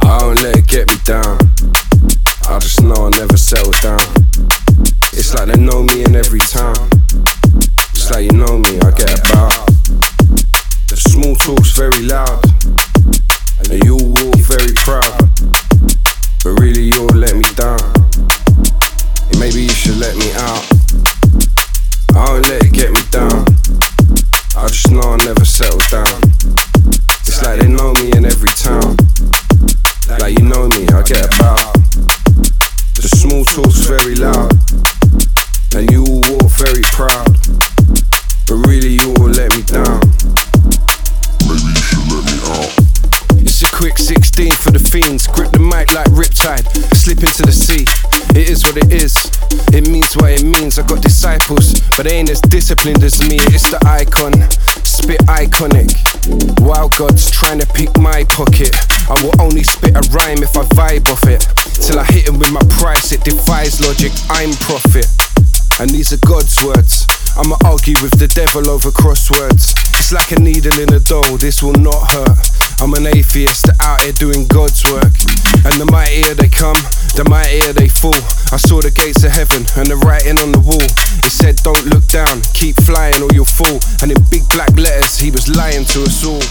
I don't let it get me down. I just know I'll never settle down. It's like they know me in every town. It's like you know me, I get about. The small talk's very loud, and you all walk very proud, but really you all let me down. Maybe you should let me out. I don't let it get me down. I just know I'll never settle down. It's like they know me in every town. Like you know me, I get about. The small talk's very loud, and you all walk very proud, but really you all let me down. Maybe you should let me out. It's a quick 16 for the fiends. Grip the mic like Riptide, slip into the sea. It is what it is, it means what it means. I got disciples, but they ain't as disciplined as me. It's the icon, spit iconic. Wild gods trying to pick my pocket. I will only spit a rhyme if I vibe off it. Till I hit him with my price, it defies logic, I'm profit. And these are God's words. I'ma argue with the devil over crosswords. It's like a needle in a dough, this will not hurt. I'm an atheist out here doing God's work. And the mightier they come, the mightier they fall. I saw the gates of heaven and the writing on the wall. It said don't look down, keep flying or you'll fall. And in big black letters he was lying to us all.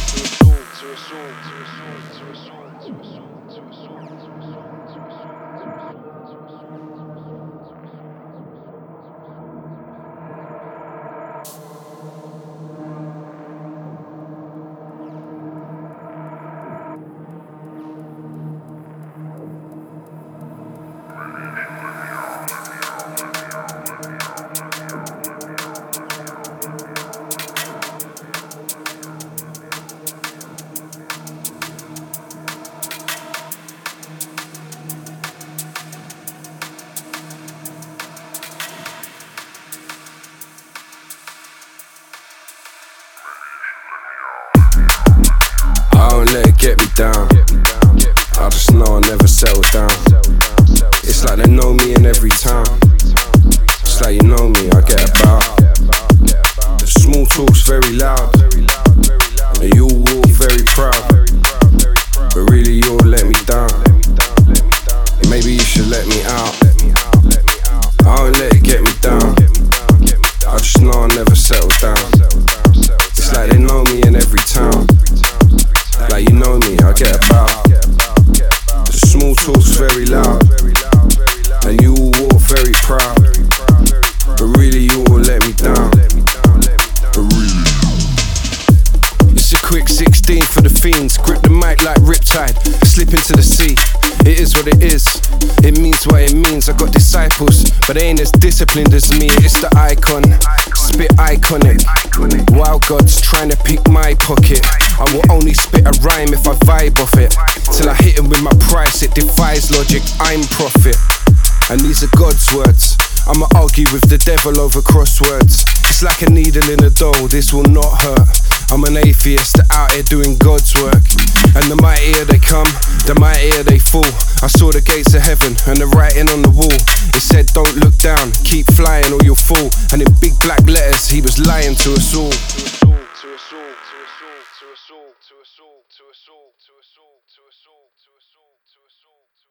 I don't let it get me down. I just know I'll never settle down. It's like they know me in every town. It's like you know me, I get about. The small talk's very loud, and you all walk very proud, but really you all let me down. Maybe you should let me out. I don't let it get me down. I just know I'll never settle down. It's like they know me in every town. Like you know me, I get about. The small talk's very loud, and you all walk very proud, but really you all let me down. But really, it's a quick 16 for the fiends. Grip the mic like Riptide, slip into the sea. It is what it is, it means what it means. I got disciples, but they ain't as disciplined as me. It's the icon, spit iconic. Wild gods trying to pick my pocket. I will only spit a rhyme if I vibe off it. Till I hit him with my price, it defies logic, I'm profit. And these are God's words. I'ma argue with the devil over crosswords. It's like a needle in a dough, this will not hurt. I'm an atheist out here doing God's work. And the mightier they come, the mightier they fall. I saw the gates of heaven and the writing on the wall. It said don't look down, keep flying or you'll fall. And in big black letters he was lying to us all.